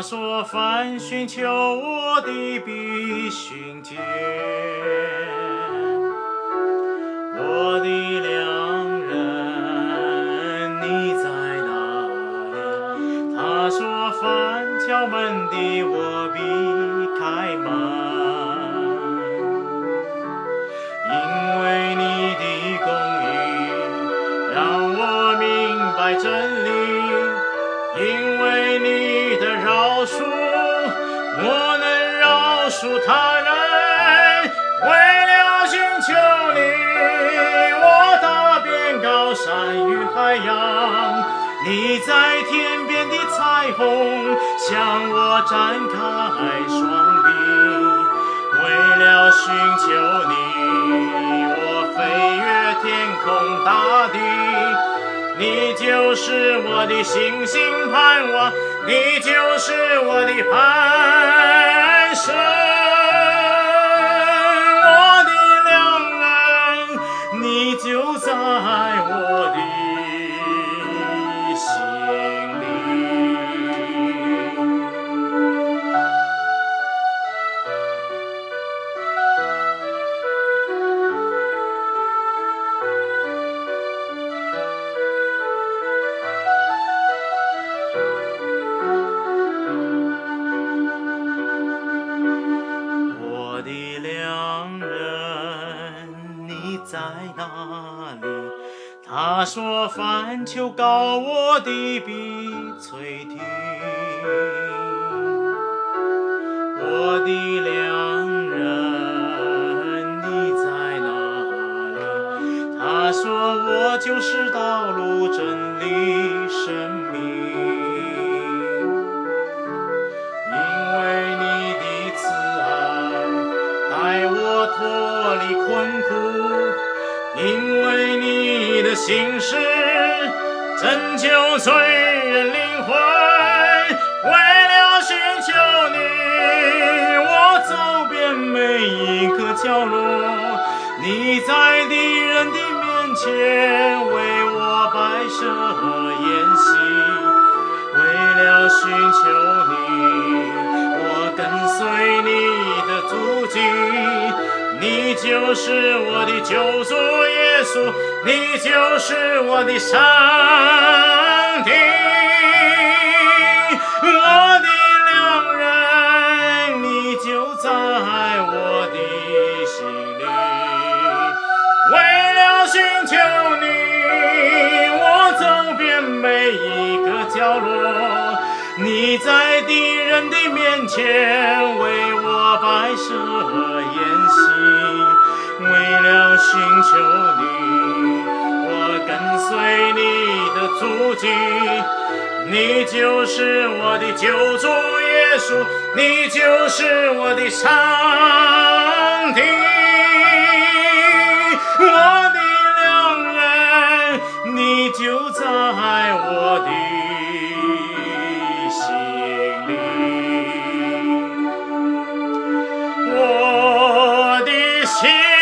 说凡寻求我的必寻见，我的良人你在哪里？他说凡敲门的我必开门，因为你的公义让我明白真理，因为你的饶恕我能饶恕他人，为了寻求你我踏遍高山与海洋，你在天边的彩虹向我展开双臂，为了寻求你我飞越天空大地，你就是我的信心盼望，你就是我的磐石，我的良人，你就在我的心里。我的良人，你在哪里？他说凡求告我的必垂听。我的良人，你在哪里？他说我就是道路真理生命，因为你的慈爱带我脱离困苦，因为你的心事拯救罪人灵魂，为了寻求你我走遍每一个角落，你在敌人的面前为我摆设筵席，为了寻求你我跟随你的足迹，你就是我的救主耶稣，你就是我的上帝，我的良人，你就在我的心里，为了寻求你我走遍每一个角落，你在敌人的面前为我摆设筵席，为了寻求你我跟随你的足迹，你就是我的救主耶稣，你就是我的上帝，我的良人，你就在我的心里，我的心